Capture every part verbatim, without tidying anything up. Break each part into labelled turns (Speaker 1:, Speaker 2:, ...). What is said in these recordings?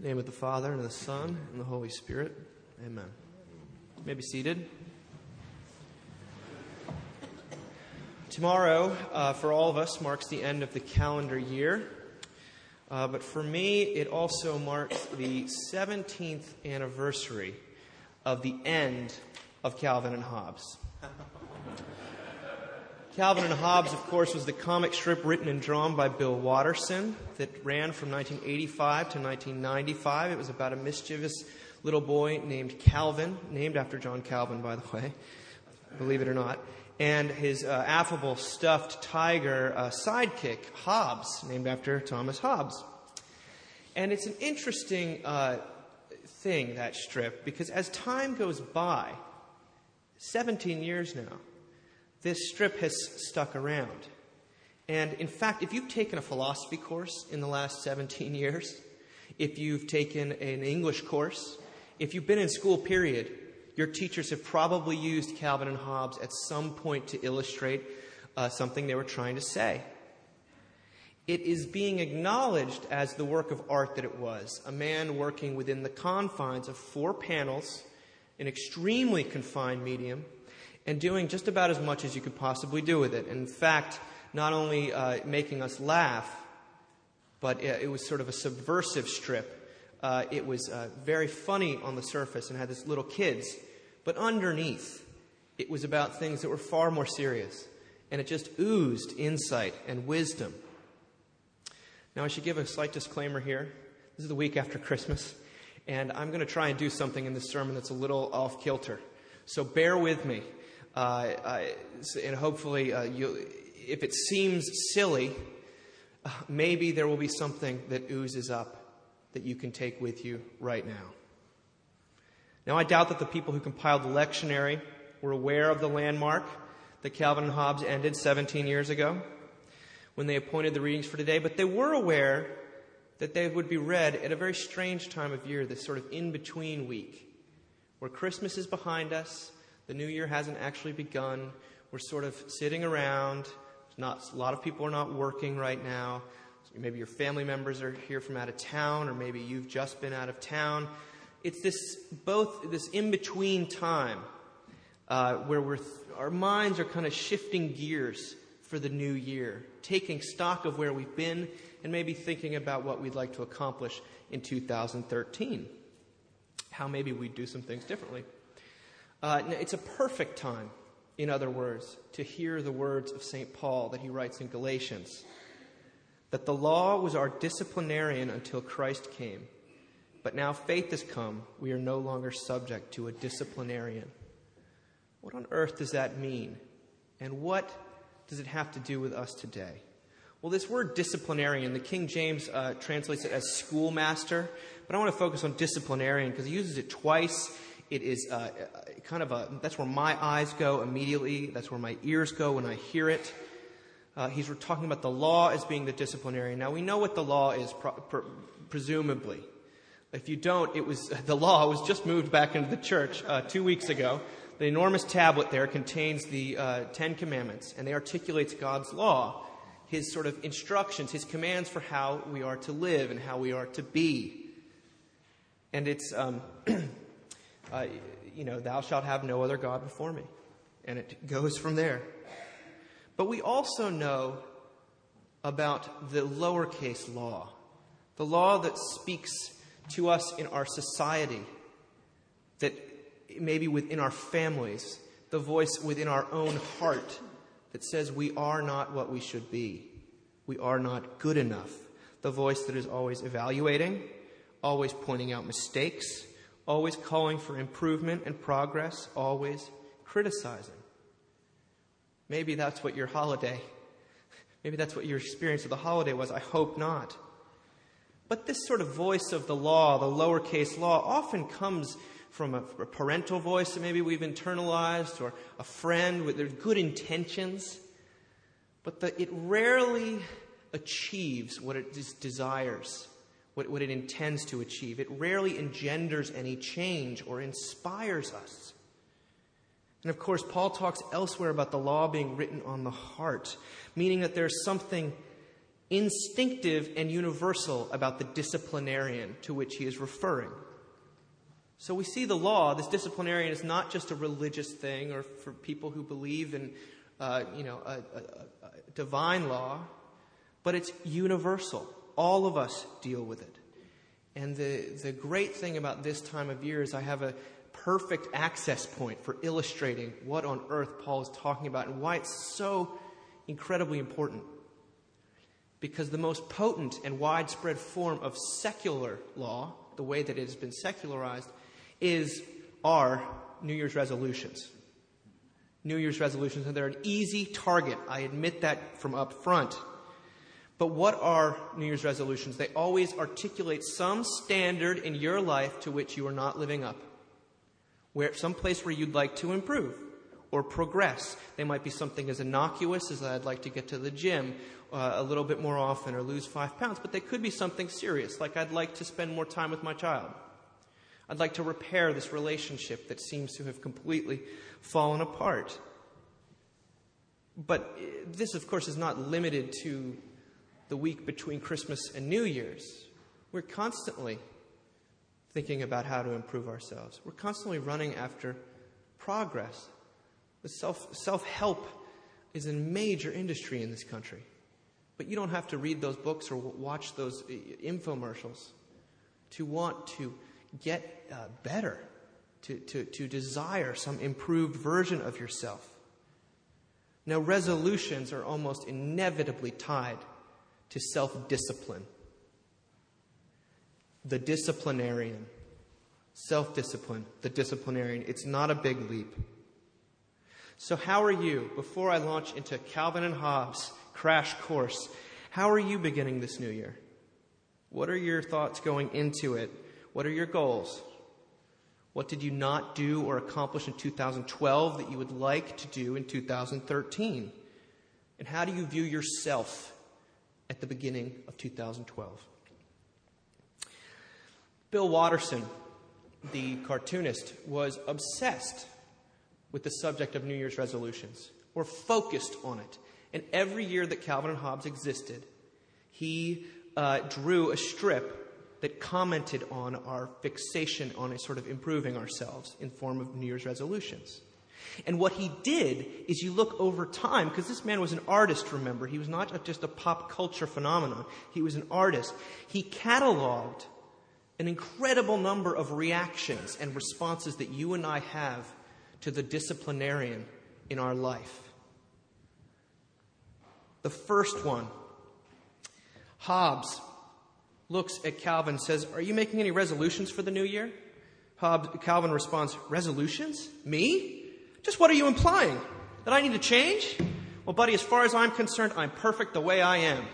Speaker 1: In the name of the Father, and of the Son, and the Holy Spirit. Amen. You may be seated. Tomorrow, uh, for all of us, marks the end of the calendar year. Uh, but for me, it also marks the seventeenth anniversary of the end of Calvin and Hobbes. Calvin and Hobbes, of course, was the comic strip written and drawn by Bill Watterson that ran from nineteen eighty-five to nineteen ninety-five. It was about a mischievous little boy named Calvin, named after John Calvin, by the way, believe it or not, and his uh, affable stuffed tiger uh, sidekick, Hobbes, named after Thomas Hobbes. And it's an interesting uh, thing, that strip, because as time goes by, seventeen years now, this strip has stuck around. And in fact, if you've taken a philosophy course in the last seventeen years, if you've taken an English course, if you've been in school, period, your teachers have probably used Calvin and Hobbes at some point to illustrate uh, something they were trying to say. It is being acknowledged as the work of art that it was, a man working within the confines of four panels, an extremely confined medium, and doing just about as much as you could possibly do with it. And in fact, not only uh, making us laugh, but uh, it was sort of a subversive strip. Uh, it was uh, very funny on the surface and had this little kids. But underneath, it was about things that were far more serious. And it just oozed insight and wisdom. Now, I should give a slight disclaimer here. This is the week after Christmas. And I'm going to try and do something in this sermon that's a little off-kilter. So bear with me. Uh, I, and hopefully, uh, you, if it seems silly, uh, maybe there will be something that oozes up that you can take with you right now. Now, I doubt that the people who compiled the lectionary were aware of the landmark that Calvin and Hobbes ended seventeen years ago when they appointed the readings for today, but they were aware that they would be read at a very strange time of year, this sort of in-between week, where Christmas is behind us. The new year hasn't actually begun. We're sort of sitting around. Not, a lot of people are not working right now. Maybe your family members are here from out of town, or maybe you've just been out of town. It's this both this in-between time uh, where we're th- our minds are kind of shifting gears for the new year, taking stock of where we've been and maybe thinking about what we'd like to accomplish in two thousand thirteen. How maybe we'd do some things differently. Uh, it's a perfect time, in other words, to hear the words of Saint Paul that he writes in Galatians, that the law was our disciplinarian until Christ came, but now faith has come, we are no longer subject to a disciplinarian. What on earth does that mean? And what does it have to do with us today? Well, this word disciplinarian, the King James uh, translates it as schoolmaster, but I want to focus on disciplinarian because he uses it twice. It is uh, kind of a, that's where my eyes go immediately. That's where my ears go when I hear it. Uh, he's talking about the law as being the disciplinarian. Now, we know what the law is, pro- pre- presumably. If you don't, it was the law was just moved back into the church uh, two weeks ago. The enormous tablet there contains the uh, Ten Commandments, and they articulates God's law, his sort of instructions, his commands for how we are to live and how we are to be. And it's... Um, Uh, you know, thou shalt have no other God before me. And it goes from there. But we also know about the lowercase law, the law that speaks to us in our society, that maybe within our families, the voice within our own heart that says we are not what we should be. We are not good enough. The voice that is always evaluating, always pointing out mistakes, always calling for improvement and progress, always criticizing. Maybe that's what your holiday, maybe that's what your experience of the holiday was. I hope not. But this sort of voice of the law, the lowercase law, often comes from a, a parental voice that maybe we've internalized, or a friend with their good intentions. But the, it rarely achieves what it desires. What, what it intends to achieve. It rarely engenders any change or inspires us. And of course, Paul talks elsewhere about the law being written on the heart, meaning that there's something instinctive and universal about the disciplinarian to which he is referring. So we see the law, this disciplinarian, is not just a religious thing or for people who believe in, uh, you know, a, a, a divine law, but it's universal. All of us deal with it. And the, the great thing about this time of year is I have a perfect access point for illustrating what on earth Paul is talking about and why it's so incredibly important. Because the most potent and widespread form of secular law, the way that it has been secularized, is our New Year's resolutions. New Year's resolutions, and they're an easy target. I admit that from up front. But what are New Year's resolutions? They always articulate some standard in your life to which you are not living up. Where, some place where you'd like to improve or progress. They might be something as innocuous as I'd like to get to the gym uh, a little bit more often or lose five pounds. But they could be something serious, like I'd like to spend more time with my child. I'd like to repair this relationship that seems to have completely fallen apart. But this, of course, is not limited to the week between Christmas and New Year's. We're constantly thinking about how to improve ourselves. We're constantly running after progress. The self, self-help is a major industry in this country. But you don't have to read those books or watch those infomercials to want to get uh, better, to, to, to desire some improved version of yourself. Now, resolutions are almost inevitably tied to self-discipline. The disciplinarian. Self-discipline, the disciplinarian. It's not a big leap. So how are you, before I launch into Calvin and Hobbes' crash course, how are you beginning this new year? What are your thoughts going into it? What are your goals? What did you not do or accomplish in two thousand twelve that you would like to do in two thousand thirteen? And how do you view yourself at the beginning of two thousand twelve? Bill Watterson, the cartoonist, was obsessed with the subject of New Year's resolutions, or focused on it. And every year that Calvin and Hobbes existed, he uh, drew a strip that commented on our fixation on a sort of improving ourselves in form of New Year's resolutions. And what he did is you look over time, because this man was an artist, remember. He was not just a pop culture phenomenon. He was an artist. He cataloged an incredible number of reactions and responses that you and I have to the disciplinarian in our life. The first one, Hobbes looks at Calvin and says, "Are you making any resolutions for the new year?" Hobbes, Calvin responds, "Resolutions? Me? Just what are you implying? That I need to change? Well, buddy, as far as I'm concerned, I'm perfect the way I am."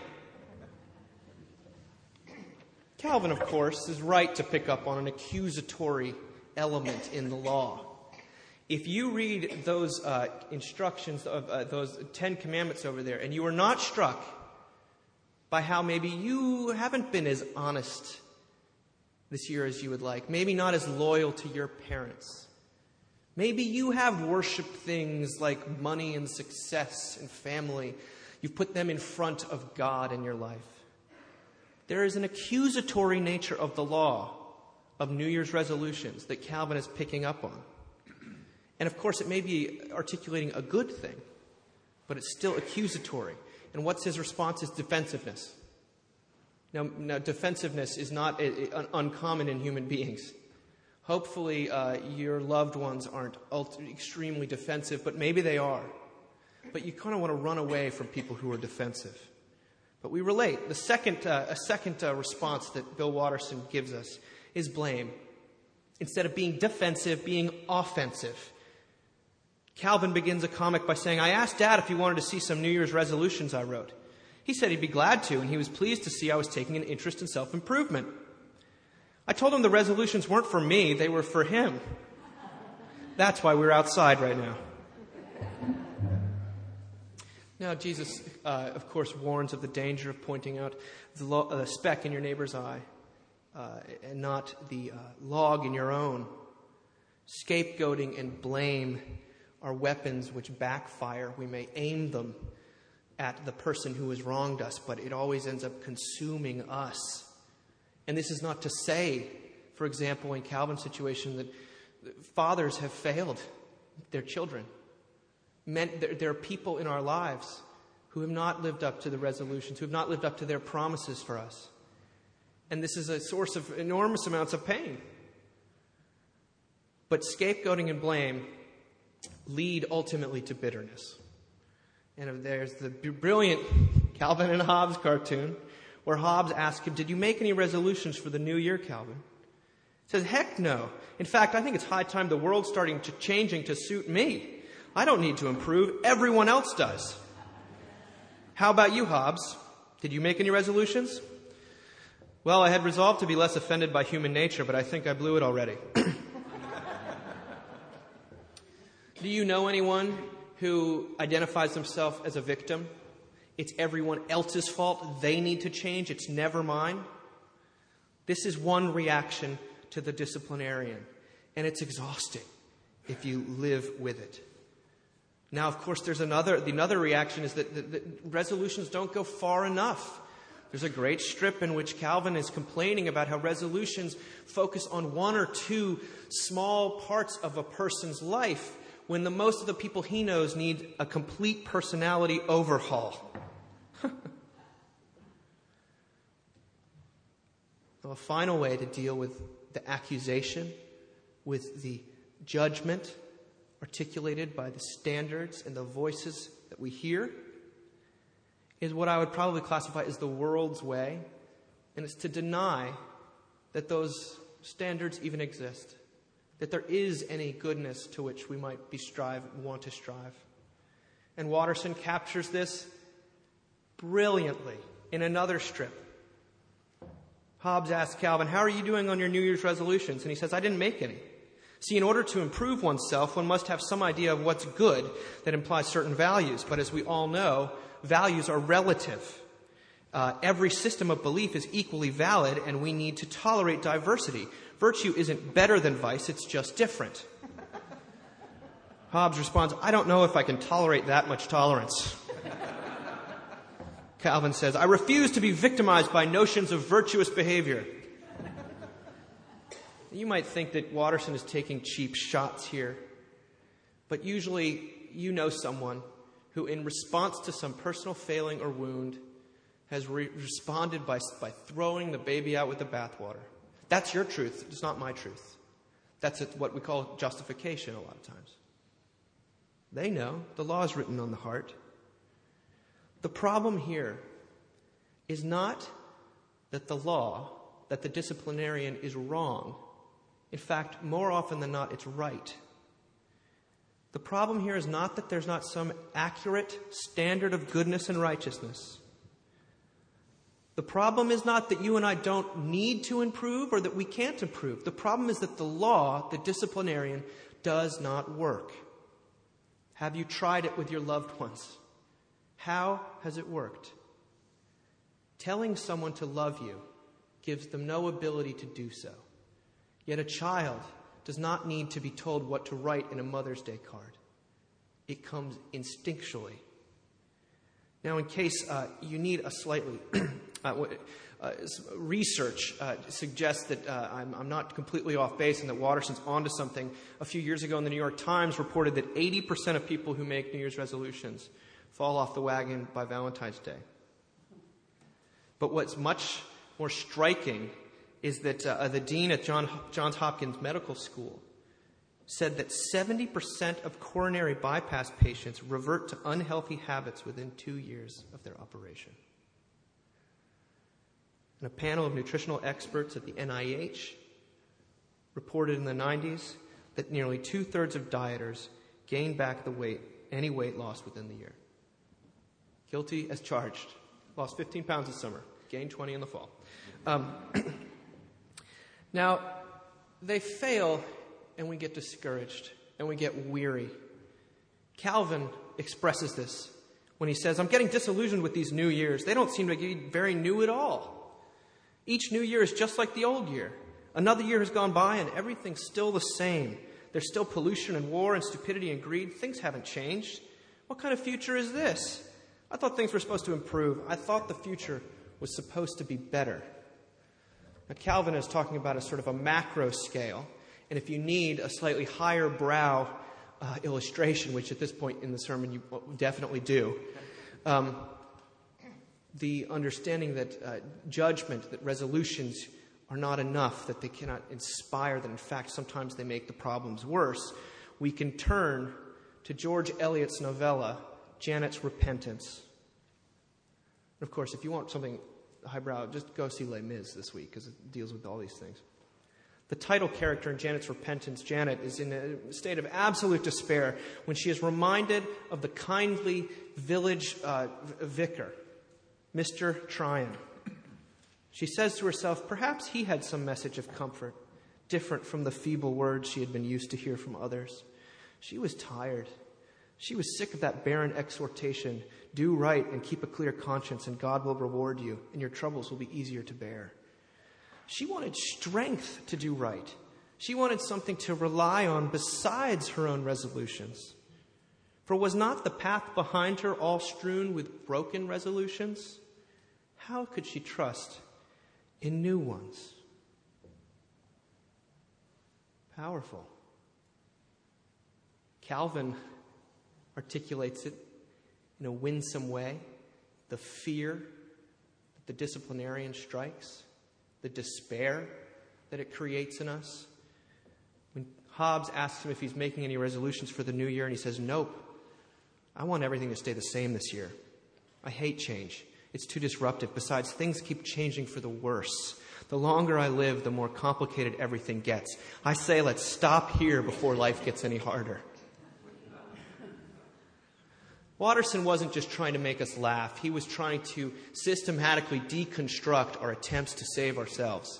Speaker 1: Calvin, of course, is right to pick up on an accusatory element in the law. If you read those uh, instructions of uh, those Ten Commandments over there, and you are not struck by how maybe you haven't been as honest this year as you would like, maybe not as loyal to your parents, maybe you have worshiped things like money and success and family, you've put them in front of God in your life. There is an accusatory nature of the law of New Year's resolutions that Calvin is picking up on. And of course, it may be articulating a good thing, but it's still accusatory. And what's his response is defensiveness. Now, now defensiveness is not a, a, uncommon in human beings. Hopefully, uh, your loved ones aren't ultra, extremely defensive, but maybe they are. But you kind of want to run away from people who are defensive. But we relate. The second, uh, a second uh, response that Bill Watterson gives us is blame. Instead of being defensive, being offensive. Calvin begins a comic by saying, "I asked Dad if he wanted to see some New Year's resolutions I wrote. He said he'd be glad to, and he was pleased to see I was taking an interest in self-improvement. I told him the resolutions weren't for me, they were for him. That's why we're outside right now." Now, Jesus, uh, of course, warns of the danger of pointing out the lo- uh, speck in your neighbor's eye uh, and not the uh, log in your own. Scapegoating and blame are weapons which backfire. We may aim them at the person who has wronged us, but it always ends up consuming us. And this is not to say, for example, in Calvin's situation, that fathers have failed their children. Men, there, there are people in our lives who have not lived up to the resolutions, who have not lived up to their promises for us. And this is a source of enormous amounts of pain. But scapegoating and blame lead ultimately to bitterness. And there's the brilliant Calvin and Hobbes cartoon where Hobbes asks him, "Did you make any resolutions for the new year, Calvin?" He says, "Heck no. In fact, I think it's high time the world's starting to changing to suit me. I don't need to improve. Everyone else does." How about you, Hobbes? Did you make any resolutions? "Well, I had resolved to be less offended by human nature, but I think I blew it already." Do you know anyone who identifies themselves as a victim? It's everyone else's fault. They need to change. It's never mine. This is one reaction to the disciplinarian, and it's exhausting if you live with it. Now, of course, there's another. The another reaction is that, that, that resolutions don't go far enough. There's a great strip in which Calvin is complaining about how resolutions focus on one or two small parts of a person's life, when the most of the people he knows need a complete personality overhaul. Now, a final way to deal with the accusation, with the judgment articulated by the standards and the voices that we hear, is what I would probably classify as the world's way, and it's to deny that those standards even exist, that there is any goodness to which we might be strive, want to strive. And Watterson captures this brilliantly in another strip. Hobbes asks Calvin, "How are you doing on your New Year's resolutions?" And he says, "I didn't make any. See, in order to improve oneself, one must have some idea of what's good that implies certain values. But as we all know, values are relative. Uh, every system of belief is equally valid, and we need to tolerate diversity. Virtue isn't better than vice, it's just different." Hobbes responds, "I don't know if I can tolerate that much tolerance." Calvin says, "I refuse to be victimized by notions of virtuous behavior." You might think that Watterson is taking cheap shots here, but usually you know someone who, in response to some personal failing or wound, has re- responded by, by throwing the baby out with the bathwater. That's your truth. It's not my truth. That's what we call justification a lot of times. They know. The law is written on the heart. The problem here is not that the law, that the disciplinarian is wrong. In fact, more often than not, it's right. The problem here is not that there's not some accurate standard of goodness and righteousness. The problem is not that you and I don't need to improve or that we can't improve. The problem is that the law, the disciplinarian, does not work. Have you tried it with your loved ones? How has it worked? Telling someone to love you gives them no ability to do so. Yet a child does not need to be told what to write in a Mother's Day card. It comes instinctually. Now, in case uh, you need a slightly... uh, uh, research uh, suggests that uh, I'm, I'm not completely off base and that Watterson's onto something. A few years ago in the New York Times reported that eighty percent of people who make New Year's resolutions fall off the wagon by Valentine's Day. But what's much more striking is that uh, the dean at John, Johns Hopkins Medical School said that seventy percent of coronary bypass patients revert to unhealthy habits within two years of their operation. And a panel of nutritional experts at the N I H reported in the nineties that nearly two-thirds of dieters gained back the weight, any weight lost within the year. Guilty as charged. Lost fifteen pounds this summer. Gained twenty in the fall. Um, now, they fail, and we get discouraged, and we get weary. Calvin expresses this when he says, "I'm getting disillusioned with these new years. They don't seem to be very new at all. Each new year is just like the old year. Another year has gone by, and everything's still the same. There's still pollution and war and stupidity and greed. Things haven't changed. What kind of future is this? I thought things were supposed to improve. I thought the future was supposed to be better. Now, Calvin is talking about a sort of a macro scale. And if you need a slightly higher brow uh, illustration, which at this point in the sermon you definitely do, um, the understanding that uh, judgment, that resolutions are not enough, that they cannot inspire, that in fact sometimes they make the problems worse, we can turn to George Eliot's novella, Janet's Repentance. And of course, if you want something highbrow, just go see Les Mis this week, because it deals with all these things. The title character in Janet's Repentance, Janet, is in a state of absolute despair when she is reminded of the kindly village uh, vicar, Mister Tryon. She says to herself, perhaps he had some message of comfort, different from the feeble words she had been used to hear from others. She was tired. She was sick of that barren exhortation, do right and keep a clear conscience, and God will reward you, and your troubles will be easier to bear. She wanted strength to do right. She wanted something to rely on besides her own resolutions. For was not the path behind her all strewn with broken resolutions? How could she trust in new ones? Powerful. Calvin articulates it in a winsome way. The fear that the disciplinarian strikes, the despair that it creates in us. When Hobbes asks him if he's making any resolutions for the new year, and he says, nope, I want everything to stay the same this year. I hate change. It's too disruptive. Besides, things keep changing for the worse. The longer I live, the more complicated everything gets. I say, let's stop here before life gets any harder. Watterson wasn't just trying to make us laugh. He was trying to systematically deconstruct our attempts to save ourselves,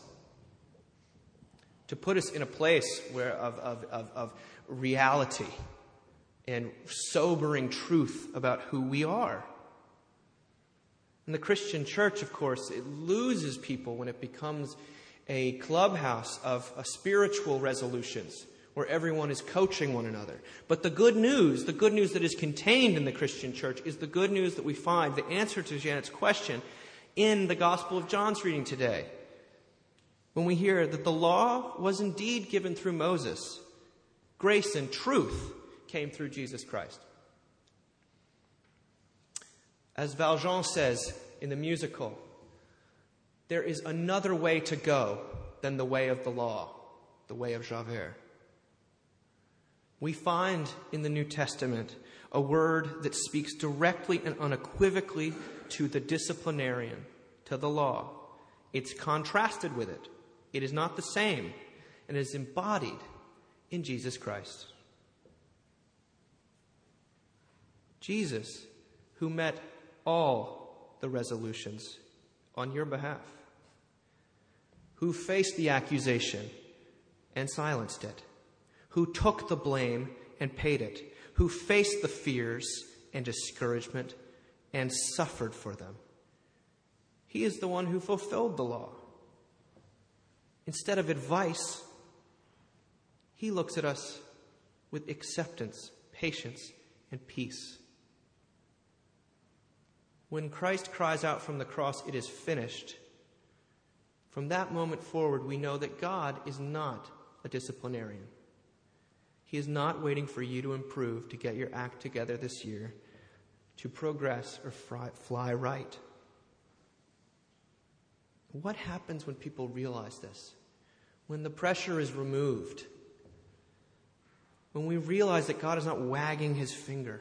Speaker 1: to put us in a place where of, of, of, of reality and sobering truth about who we are. And the Christian church, of course, it loses people when it becomes a clubhouse of uh, spiritual resolutions, where everyone is coaching one another. But the good news, the good news that is contained in the Christian church, is the good news that we find, the answer to Janet's question, in the Gospel of John's reading today. When we hear that the law was indeed given through Moses, grace and truth came through Jesus Christ. As Valjean says in the musical, there is another way to go than the way of the law, the way of Javert. We find in the New Testament a word that speaks directly and unequivocally to the disciplinarian, to the law. It's contrasted with it. It is not the same, and it is embodied in Jesus Christ. Jesus, who met all the resolutions on your behalf, who faced the accusation and silenced it, who took the blame and paid it, who faced the fears and discouragement and suffered for them. He is the one who fulfilled the law. Instead of advice, he looks at us with acceptance, patience, and peace. When Christ cries out from the cross, "It is finished," from that moment forward, we know that God is not a disciplinarian. He is not waiting for you to improve, to get your act together this year, to progress or fly, fly right. What happens when people realize this? When the pressure is removed? When we realize that God is not wagging his finger?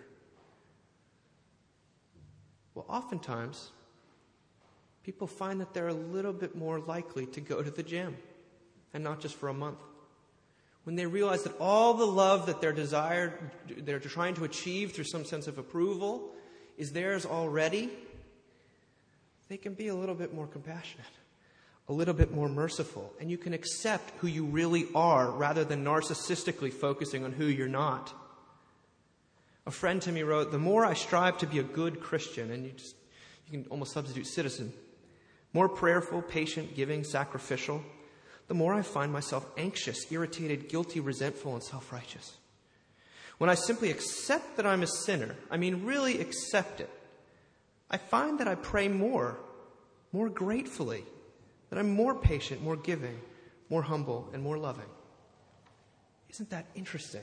Speaker 1: Well, oftentimes, people find that they're a little bit more likely to go to the gym, and not just for a month. When they realize that all the love that they're desired, they're trying to achieve through some sense of approval is theirs already, they can be a little bit more compassionate, a little bit more merciful, and you can accept who you really are rather than narcissistically focusing on who you're not. A friend to me wrote, "The more I strive to be a good Christian," and you just you can almost substitute citizen, more prayerful, patient, giving, sacrificial, the more I find myself anxious, irritated, guilty, resentful, and self-righteous. When I simply accept that I'm a sinner, I mean really accept it, I find that I pray more, more gratefully, that I'm more patient, more giving, more humble, and more loving. Isn't that interesting?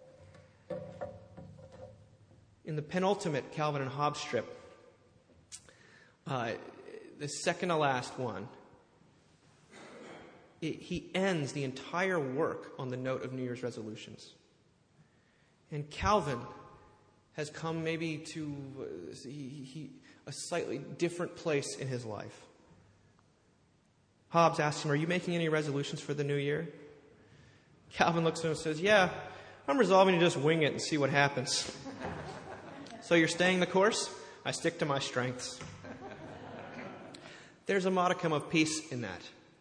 Speaker 1: In the penultimate Calvin and Hobbes strip, uh, the second to last one, it, he ends the entire work on the note of New Year's resolutions. And Calvin has come maybe to uh, he, he, a slightly different place in his life. Hobbes asks him, "Are you making any resolutions for the new year?" Calvin looks at him and says, "Yeah, I'm resolving to just wing it and see what happens." "So you're staying the course?" "I stick to my strengths." There's a modicum of peace in that,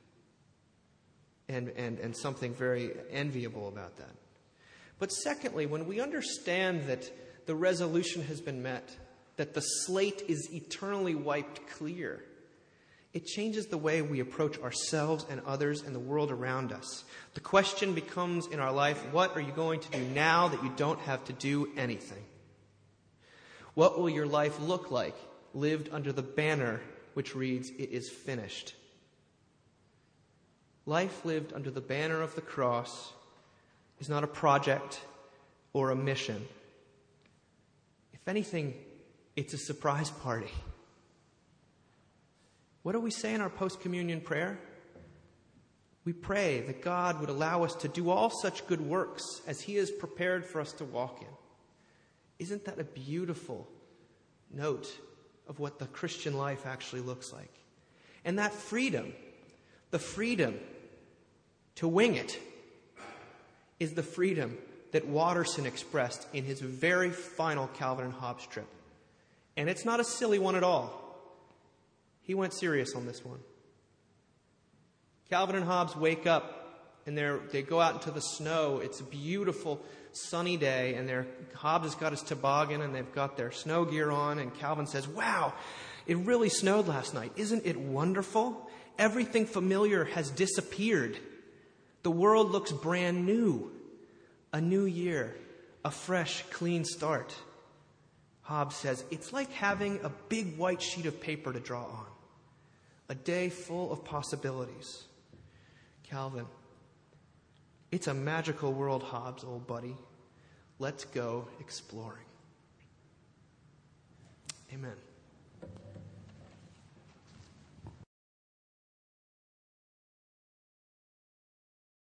Speaker 1: and, and, and something very enviable about that. But secondly, when we understand that the resolution has been met, that the slate is eternally wiped clear, it changes the way we approach ourselves and others and the world around us. The question becomes in our life, what are you going to do now that you don't have to do anything? What will your life look like lived under the banner which reads, "It is finished"? Life lived under the banner of the cross is not a project or a mission. If anything, it's a surprise party. What do we say in our post-communion prayer? We pray that God would allow us to do all such good works as He has prepared for us to walk in. Isn't that a beautiful note of what the Christian life actually looks like? And that freedom, the freedom to wing it, is the freedom that Watterson expressed in his very final Calvin and Hobbes trip. And it's not a silly one at all. He went serious on this one. Calvin and Hobbes wake up and they they go out into the snow. It's a beautiful sunny day, and they're, Hobbes has got his toboggan and they've got their snow gear on, and Calvin says, "Wow, it really snowed last night. Isn't it wonderful? Everything familiar has disappeared. The world looks brand new. A new year, a fresh, clean start." Hobbes says, "It's like having a big white sheet of paper to draw on. A day full of possibilities." Calvin, "It's a magical world, Hobbes, old buddy. Let's go exploring." Amen.